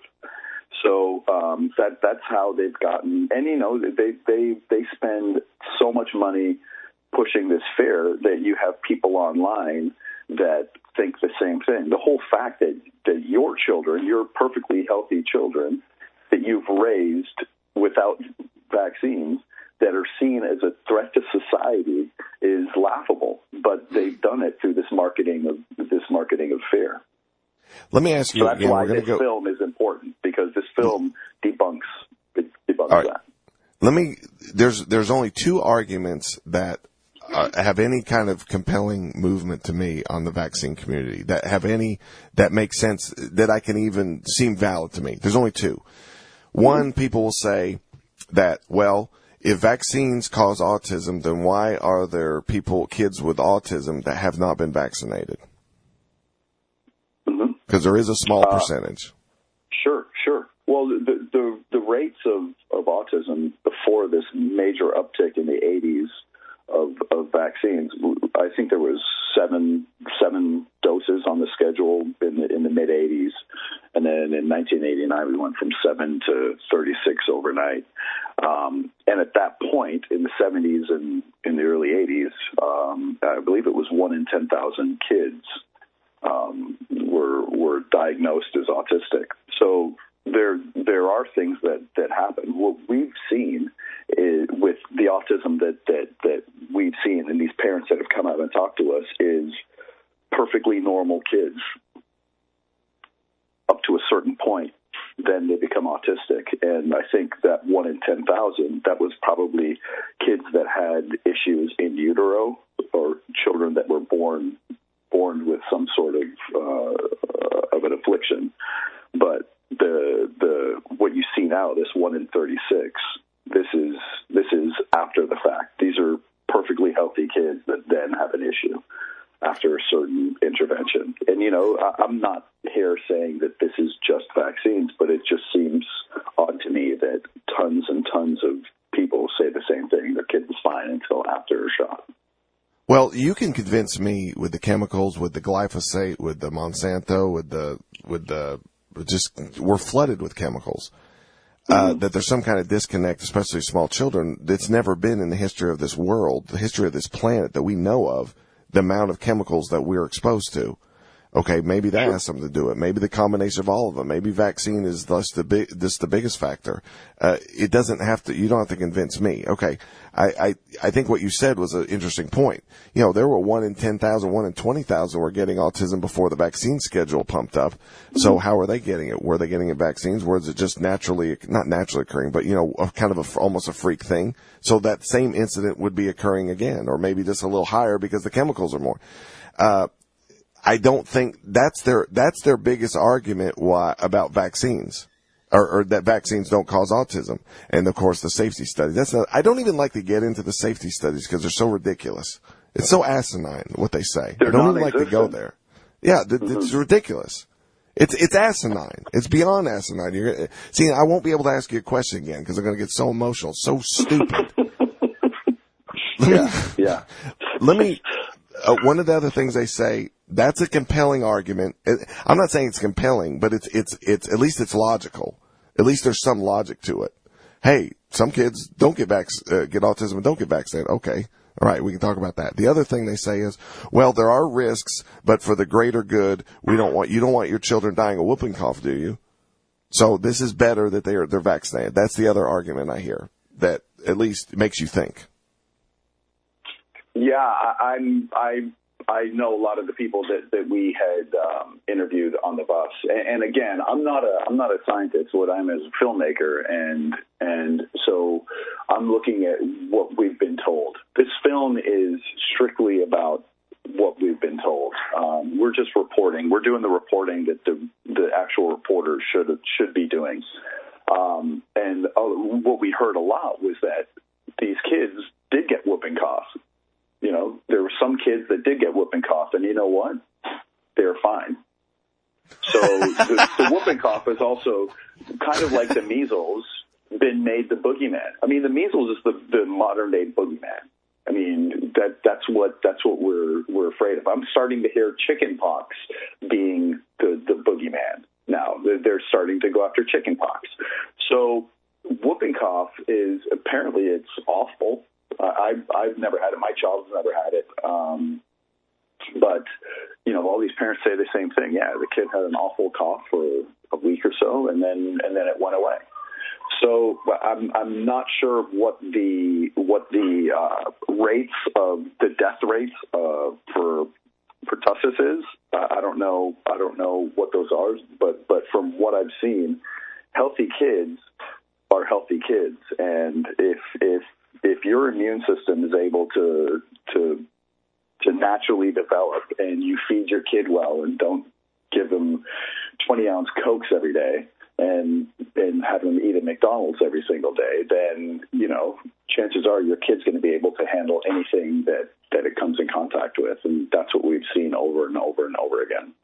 So um, that that's how they've gotten, and you know, they they they spend so much money pushing this fear that you have people online that think the same thing. The whole fact that, that your children, your perfectly healthy children, that you've raised without vaccines, that are seen as a threat to society, is laughable. But they've done it through this marketing of this marketing of fear. Let me ask you so that's again. why We're this go... film is important, because this film debunks it debunks All right. that. Let me. There's there's only two arguments that uh, have any kind of compelling movement to me on the vaccine community, that have any that make sense, that I can even seem valid to me. There's only two. One, people will say that, well, if vaccines cause autism, then why are there people, kids with autism, that have not been vaccinated? Because there is a small uh, percentage. Sure, sure. Well, the the, the rates of, of autism before this major uptick in the eighties of, of vaccines, I think there was seven seven doses on the schedule in the in the mid eighties, and then in nineteen eighty-nine we went from seven to thirty-six overnight. Um, and at that point, in the seventies and in the early eighties, um, I believe it was one in ten thousand kids um, were were diagnosed as autistic. So there there are things that, that happen. What we've seen is, with the autism that, that, that we've seen, and these parents that have come out and talked to us, is perfectly normal kids up to a certain point. Then they become autistic. And I think that one in ten thousand, that was probably kids that had issues in utero, or children that were born born with some sort of uh, of an affliction. But the the what you see now, this one in thirty-six, this is this is after the fact. These are perfectly healthy kids that then have an issue after a certain intervention. And, you know, I, I'm not here saying that this is just vaccines, but it just seems odd to me that tons and tons of people say the same thing. Their kid was fine until after a shot. Well, you can convince me with the chemicals, with the glyphosate, with the Monsanto, with the, with the, just, we're flooded with chemicals. Uh, mm-hmm. That there's some kind of disconnect, especially small children, that's never been in the history of this world, the history of this planet that we know of, the amount of chemicals that we're exposed to. Okay, maybe that has something to do with it. Maybe the combination of all of them. Maybe vaccine is thus the big, this the biggest factor. Uh, it doesn't have to, you don't have to convince me. Okay. I, I, I think what you said was an interesting point. You know, there were one in ten thousand, one in twenty thousand were getting autism before the vaccine schedule pumped up. So how are they getting it? Were they getting it vaccines? Or is it just naturally, not naturally occurring, but, you know, a, kind of a, almost a freak thing? So that same incident would be occurring again, or maybe just a little higher because the chemicals are more. Uh, I don't think that's their, that's their biggest argument why, about vaccines, or, or that vaccines don't cause autism. And of course the safety study. That's not, I don't even like to get into the safety studies because they're so ridiculous. It's so asinine what they say. They're I don't even like to go there. Yeah, th- mm-hmm. It's ridiculous. It's, it's asinine. It's beyond asinine. You're gonna, see, I won't be able to ask you a question again because I'm going to get so emotional, so stupid. yeah, yeah. Let me, uh, one of the other things they say, that's a compelling argument. I'm not saying it's compelling, but it's, it's, it's, at least it's logical. At least there's some logic to it. Hey, some kids don't get vac- uh, get autism and don't get vaccinated. Okay. All right. We can talk about that. The other thing they say is, well, there are risks, but for the greater good, we don't want, you don't want your children dying of whooping cough, do you? So this is better that they're, they're vaccinated. That's the other argument I hear that at least makes you think. Yeah, I, I'm, I, I know a lot of the people that, that we had um, interviewed on the bus, and, and again, I'm not a I'm not a scientist. What I'm is a filmmaker, and and so I'm looking at what we've been told. This film is strictly about what we've been told. Um, we're just reporting. We're doing the reporting that the the actual reporters should should be doing. Um, and uh, what we heard a lot was that these kids did get whooping cough. You know, there were some kids that did get whooping cough, and you know what? They're fine. So the, the whooping cough is also kind of like the measles been made the boogeyman. I mean, the measles is the, the modern day boogeyman. I mean, that that's what that's what we're we're afraid of. I'm starting to hear chicken pox being the, the boogeyman now. They're starting to go after chicken pox. So whooping cough is apparently it's awful. Uh, I've, I've never had it. My child's never had it. Um, but, you know, all these parents say the same thing. Yeah, the kid had an awful cough for a week or so, and then and then it went away. So I'm I'm not sure what the what the uh, rates of the death rates uh, for pertussis is. Uh, I don't know. I don't know what those are. But but from what I've seen, healthy kids are healthy kids, and if if if your immune system is able to to to naturally develop, and you feed your kid well and don't give them twenty ounce Cokes every day and and have them eat at McDonald's every single day, then, you know, chances are your kid's going to be able to handle anything that, that it comes in contact with. And that's what we've seen over and over and over again.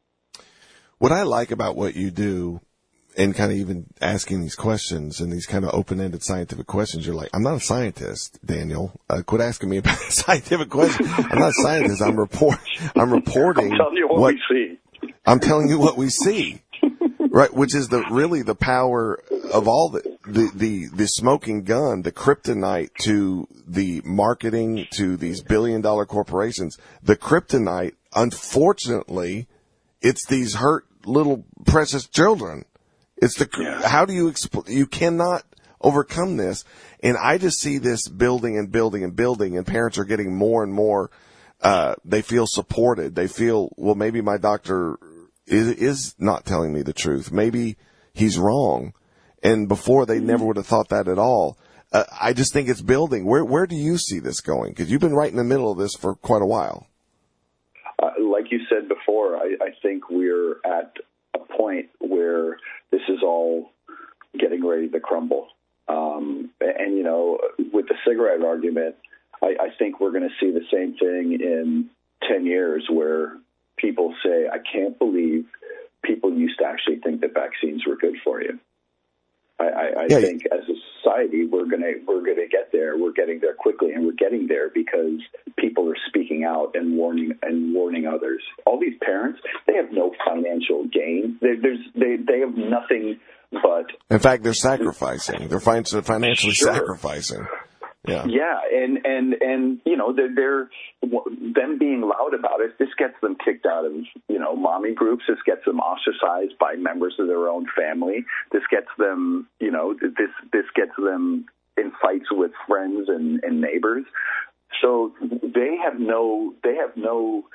What I like about what you do, and kind of even asking these questions and these kind of open-ended scientific questions, you're like, I'm not a scientist, Daniel. Uh, quit asking me about scientific questions. I'm not a scientist. I'm report. I'm reporting. I'm telling you what, what we see. I'm telling you what we see, right? Which is the really the power of all the the, the, the smoking gun, the kryptonite to the marketing, to these billion dollar corporations, the kryptonite, unfortunately, it's these hurt little precious children. It's the, Yeah. how do you expl- you cannot overcome this. And I just see this building and building and building, and parents are getting more and more, uh, they feel supported. They feel, well, maybe my doctor is, is not telling me the truth. Maybe he's wrong. And before, they never would have thought that at all. Uh, I just think it's building. Where, where do you see this going? Because you've been right in the middle of this for quite a while. Uh, like you said before, I, I think we're at a point where this is all getting ready to crumble. Um, and, you know, with the cigarette argument, I, I think we're going to see the same thing in ten years where people say, I can't believe people used to actually think that vaccines were good for you. I, I, I yeah. think as a society, we're going to we're going to get there. We're getting there quickly, and we're getting there because people are speaking out and warning and warning others. All these parents, they have no financial gain. They, there's they they have nothing but. In fact, they're sacrificing. They're financially Sure. sacrificing. Yeah. Yeah, and and and you know they're, they're them being loud about it. This gets them kicked out of you know mommy groups. This gets them ostracized by members of their own family. This gets them you know this this gets them in fights with friends and, and neighbors. So they have no they have no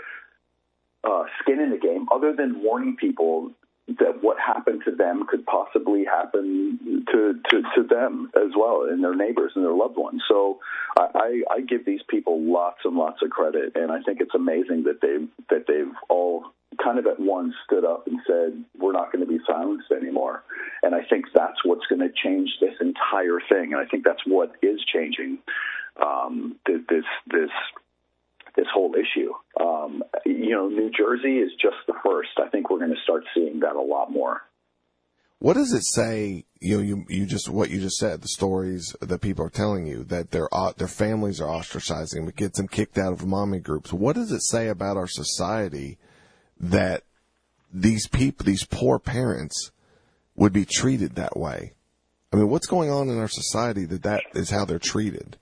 uh, skin in the game other than warning people that what happened to them could possibly happen to, to, to them as well, and their neighbors and their loved ones. So I, I give these people lots and lots of credit, and I think it's amazing that they've, that they've all kind of at once stood up and said, we're not going to be silenced anymore. And I think that's what's going to change this entire thing, and I think that's what is changing um, this this this whole issue. Um, you know, New Jersey is just the first. I think we're going to start seeing that a lot more. What does it say? You know, you you just what you just said. The stories that people are telling you that their their families are ostracizing, it gets them kicked out of mommy groups. What does it say about our society that these people, these poor parents, would be treated that way? I mean, what's going on in our society that that is how they're treated?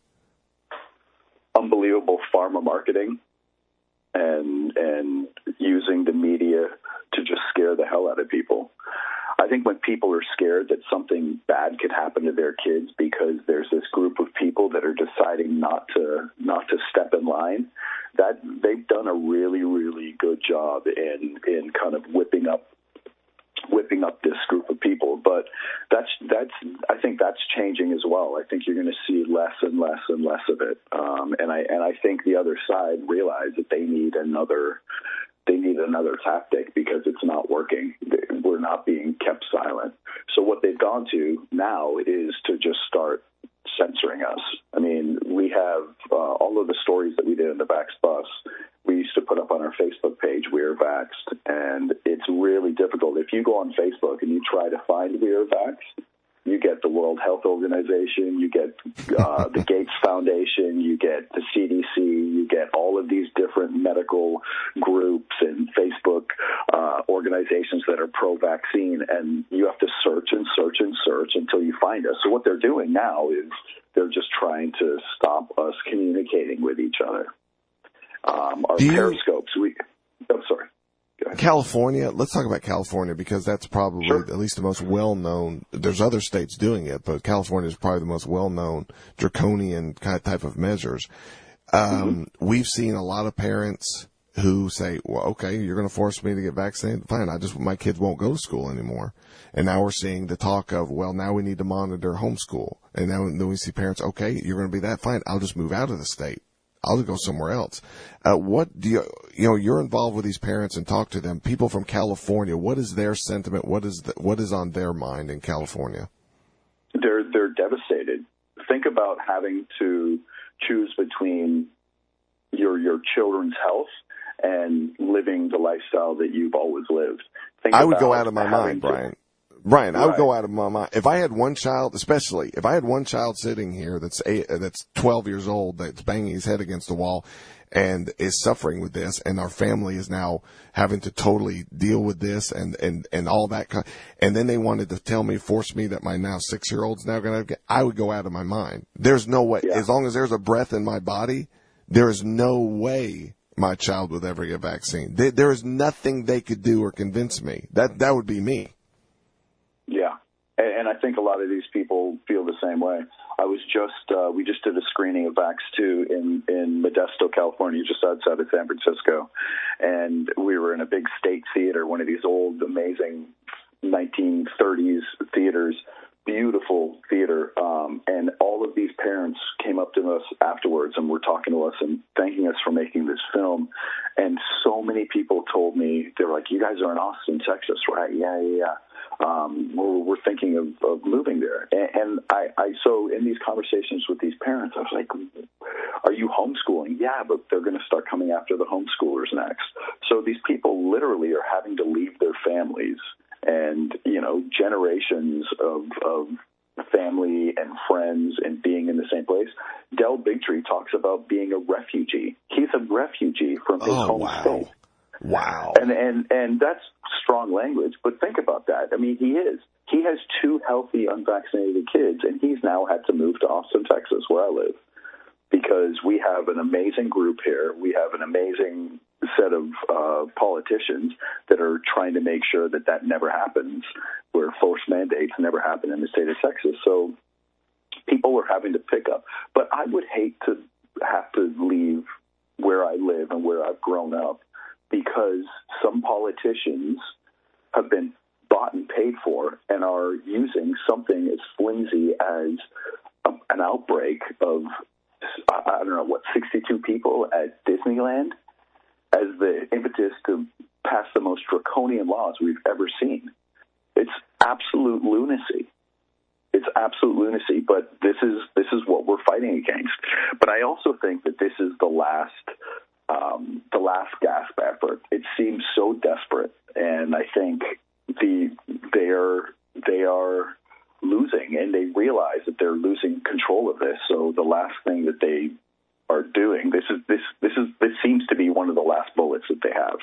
Unbelievable pharma marketing and and using the media to just scare the hell out of people. I think when people are scared that something bad could happen to their kids because there's this group of people that are deciding not to not to step in line, that they've done a really, really good job in in kind of whipping up whipping up this group of people. But that's that's I think that's changing as well. I think you're going to see less and less and less of it. Um, and I and I think the other side realize that they need another they need another tactic because it's not working. We're not being kept silent. So what they've gone to now is to just start censoring us. I mean, we have uh, all of the stories that we did in the Vax Bus. We used to put up on our Facebook page, We Are Vaxxed, and it's really difficult. If you go on Facebook and you try to find We Are Vaxxed, you get the World Health Organization, you get uh, the Gates Foundation, you get the C D C, you get all of these different medical groups and Facebook uh, organizations that are pro-vaccine, and you have to search and search and search until you find us. So what they're doing now is they're just trying to stop us communicating with each other. Um, our you, periscopes, we, I'm sorry. California, let's talk about California because that's probably sure. at least the most well-known. There's other states doing it, but California is probably the most well-known draconian kind of type of measures. Um, mm-hmm. We've seen a lot of parents who say, well, okay, you're going to force me to get vaccinated. Fine. I just, my kids won't go to school anymore. And now we're seeing the talk of, well, now we need to monitor homeschool. And now then we see parents, okay, you're going to be that fine. I'll just move out of the state. I'll go somewhere else. Uh, what do you, you know, you're involved with these parents and talk to them. People from California, what is their sentiment? What is the, what is on their mind in California? They're, they're devastated. Think about having to choose between your, your children's health and living the lifestyle that you've always lived. Think I would go out of my mind, to, Brian. Brian, I would Right. go out of my mind. If I had one child, especially if I had one child sitting here that's eight, uh, that's twelve years old, that's banging his head against the wall and is suffering with this, and our family is now having to totally deal with this and, and, and all that kind, and then they wanted to tell me, force me that my now six year old's now going to get, I would go out of my mind. There's no way, Yeah. as long as there's a breath in my body, there is no way my child would ever get a vaccine. There, there is nothing they could do or convince me. That, that would be me. Yeah, and, and I think a lot of these people feel the same way. I was just, uh, we just did a screening of Vax two in, in Modesto, California, just outside of San Francisco. And we were in a big state theater, one of these old, amazing nineteen thirties theaters, beautiful theater. Um, and all of these parents came up to us afterwards and were talking to us and thanking us for making this film. And so many people told me, they were like, you guys are in Austin, Texas, right? Yeah, yeah, yeah. Um, we're, we're thinking of, of moving there. And, and I, I, so in these conversations with these parents, I was like, are you homeschooling? Yeah, but they're going to start coming after the homeschoolers next. So these people literally are having to leave their families and, you know, generations of, of family and friends and being in the same place. Del Bigtree talks about being a refugee. He's a refugee from his Oh, home wow. state. Wow. And, and and that's strong language, but think about that. I mean, he is. He has two healthy, unvaccinated kids, and he's now had to move to Austin, Texas, where I live, because we have an amazing group here. We have an amazing set of uh, politicians that are trying to make sure that that never happens, where forced mandates never happen in the state of Texas. So people are having to pick up. But I would hate to have to leave where I live and where I've grown up, because some politicians have been bought and paid for and are using something as flimsy as a, an outbreak of, I don't know, what, sixty-two people at Disneyland as the impetus to pass the most draconian laws we've ever seen. It's absolute lunacy. It's absolute lunacy, but this is this is what we're fighting against. But I also think that this is the last Um, the last gasp effort. It seems so desperate, and I think the they are they are losing, and they realize that they're losing control of this. So the last thing that they are doing, this is this this is this seems to be one of the last bullets that they have.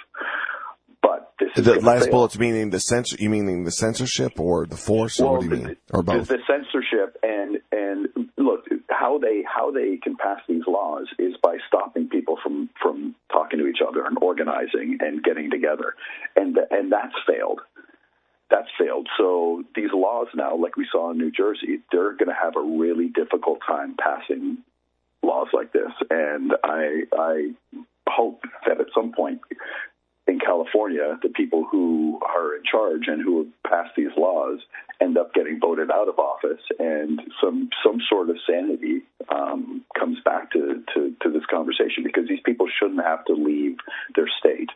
But this is The last fail. bullets meaning the censor, you meaning the censorship or the force, or Well, what do you the, mean? Or both? The, the censorship and and look, how they how they can pass these laws is by stopping people from, from talking to each other and organizing and getting together, and and that's failed. That's failed. So these laws now, like we saw in New Jersey, they're going to have a really difficult time passing laws like this, and I I hope that at some point in California, the people who are in charge and who have passed these laws end up getting voted out of office, and some some sort of sanity um, comes back to, to, to this conversation, because these people shouldn't have to leave their state.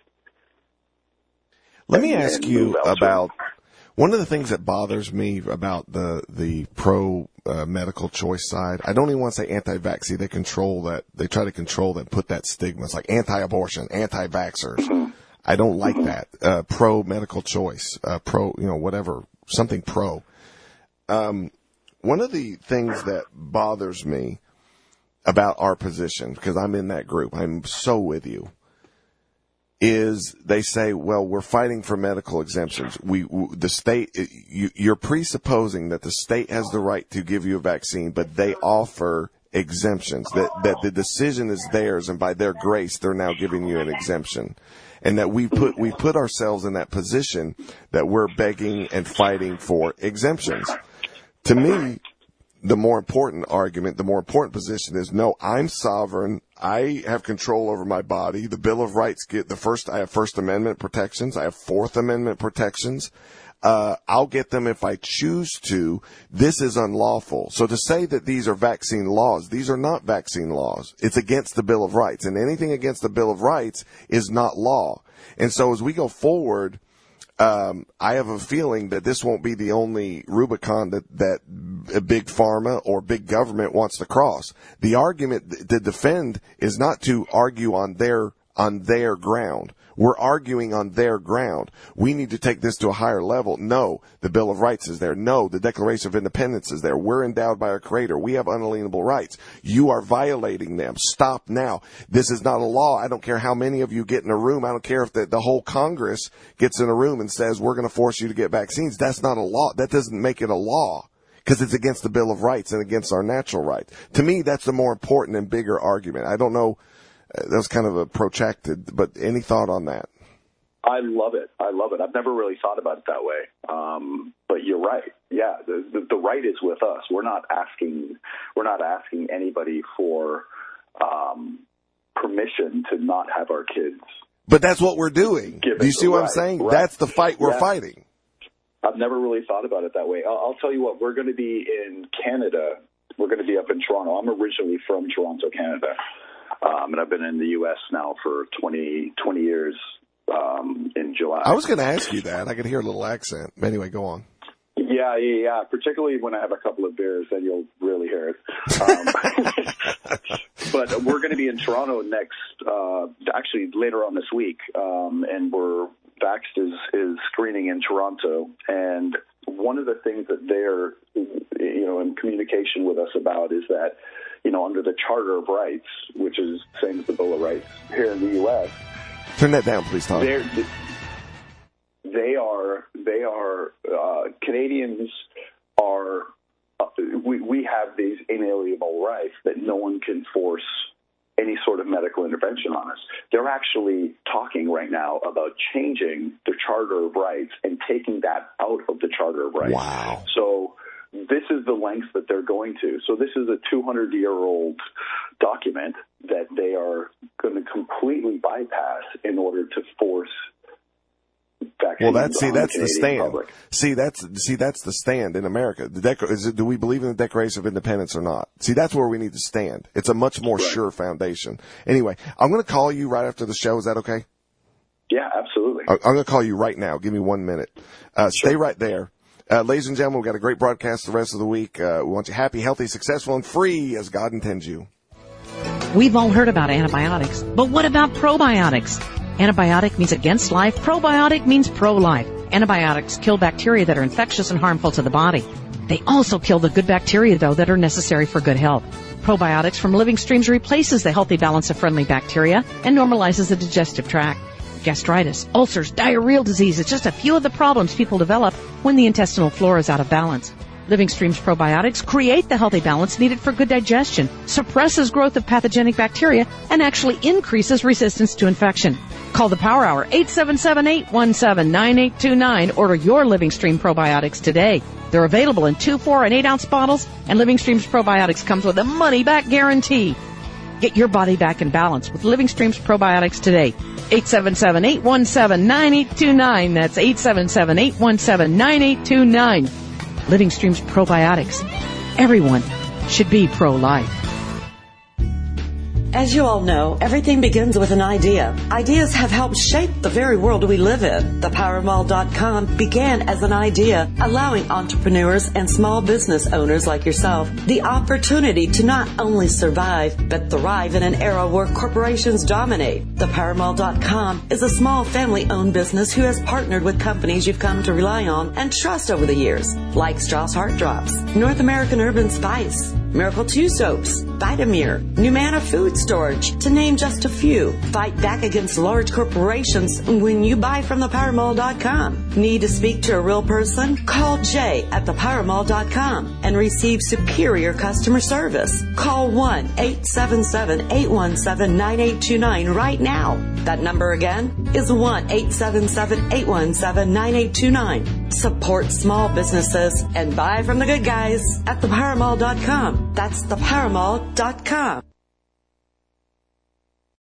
Let me and- ask and you move elsewhere. about one of the things that bothers me about the the pro uh, medical choice side. I don't even want to say anti-vaccine. They control that. They try to control that. Put that stigma. It's like anti-abortion, anti-vaxxers. Mm-hmm. I don't like that. Uh, pro medical choice, uh, pro, you know, whatever, something pro. Um, one of the things that bothers me about our position, because I'm in that group, I'm so with you, is they say, well, we're fighting for medical exemptions. We, w the state, you, you're presupposing that the state has the right to give you a vaccine, but they offer exemptions, that, that the decision is theirs, and by their grace, they're now giving you an exemption. And that we put, we put ourselves in that position that we're begging and fighting for exemptions. To me, the more important argument, the more important position is, no, I'm sovereign. I have control over my body. The Bill of Rights get the first, I have First Amendment protections. I have Fourth Amendment protections. Uh, I'll get them if I choose to. This is unlawful. So to say that these are vaccine laws, these are not vaccine laws. It's against the Bill of Rights, and anything against the Bill of Rights is not law. And so as we go forward, um, I have a feeling that this won't be the only Rubicon that, that big pharma or big government wants to cross. The argument to defend is not to argue on their on their ground. We're arguing on their ground. We need to take this to a higher level. No, the Bill of Rights is there. No, the Declaration of Independence is there. We're endowed by our Creator. We have unalienable rights. You are violating them. Stop now. This is not a law. I don't care how many of you get in a room. I don't care if the, the whole Congress gets in a room and says, we're going to force you to get vaccines. That's not a law. That doesn't make it a law, because it's against the Bill of Rights and against our natural rights. To me, that's a more important and bigger argument. I don't know. Uh, that was kind of a protracted, but any thought on that? I love it. I love it. I've never really thought about it that way. Um, but you're right. Yeah, the, the, the right is with us. We're not asking. We're not asking anybody for um, permission to not have our kids. But that's what we're doing. Do you see what right, I'm saying? Right. That's the fight we're yeah. fighting. I've never really thought about it that way. I'll, I'll tell you what. We're going to be in Canada. We're going to be up in Toronto. I'm originally from Toronto, Canada. Um, and I've been in the U S now for twenty, twenty years um, in July. I was going to ask you that. I could hear a little accent. Anyway, go on. Yeah, yeah, yeah. Particularly when I have a couple of beers, then you'll really hear it. Um, but we're going to be in Toronto next, uh, actually later on this week, um, and we're Vaxxed is, is screening in Toronto. And one of the things that they're, you know, in communication with us about is that, you know, under the Charter of Rights, which is the same as the Bill of Rights here in the U S. Turn that down, please, Tom. They're, they are, they are, uh, Canadians are, uh, we, we have these inalienable rights that no one can force any sort of medical intervention on us. They're actually talking right now about changing the Charter of Rights and taking that out of the Charter of Rights. Wow. So this is the lengths that they're going to. So this is a two hundred year old document that they are going to completely bypass in order to force vaccines. Well, that's see, that's the, the stand. Public. See, that's see, that's the stand in America. The Dec- is it, do we believe in the Declaration of Independence or not? See, that's where we need to stand. It's a much more right. sure foundation. Anyway, I'm going to call you right after the show. Is that okay? Yeah, absolutely. I'm going to call you right now. Give me one minute. Uh, sure. Stay right there. Uh, ladies and gentlemen, we've got a great broadcast the rest of the week. Uh, we want you happy, healthy, successful, and free as God intends you. We've all heard about antibiotics, but what about probiotics? Antibiotic means against life. Probiotic means pro-life. Antibiotics kill bacteria that are infectious and harmful to the body. They also kill the good bacteria, though, that are necessary for good health. Probiotics from Living Streams replaces the healthy balance of friendly bacteria and normalizes the digestive tract. Gastritis, ulcers, diarrheal disease is just a few of the problems people develop when the intestinal flora is out of balance. Living Streams probiotics create the healthy balance needed for good digestion, suppresses growth of pathogenic bacteria, and actually increases resistance to infection. Call the Power Hour, eight seven seven, eight one seven, nine eight two nine. Order your Living Stream probiotics today. They're available in two, four, and eight ounce bottles, and Living Streams probiotics comes with a money-back guarantee. Get your body back in balance with Living Streams probiotics today. eight seven seven, eight one seven, nine eight two nine. That's eight seven seven, eight one seven, nine eight two nine. Living Streams probiotics. Everyone should be pro-life. As you all know, everything begins with an idea. Ideas have helped shape the very world we live in. The power mall dot com began as an idea, allowing entrepreneurs and small business owners like yourself the opportunity to not only survive, but thrive in an era where corporations dominate. The power mall dot com is a small family-owned business who has partnered with companies you've come to rely on and trust over the years, like Strauss Heart Drops, North American Urban Spice, Miracle two Soaps, Vitamir, Numana Food Storage, to name just a few. Fight back against large corporations when you buy from the power mall dot com. Need to speak to a real person? Call Jay at the power mall dot com and receive superior customer service. Call one eight seven seven, eight one seven, nine eight two nine right now. That number again is one eight seven seven, eight one seven, nine eight two nine. Support small businesses and buy from the good guys at the power mall dot com. That's the power mall dot com.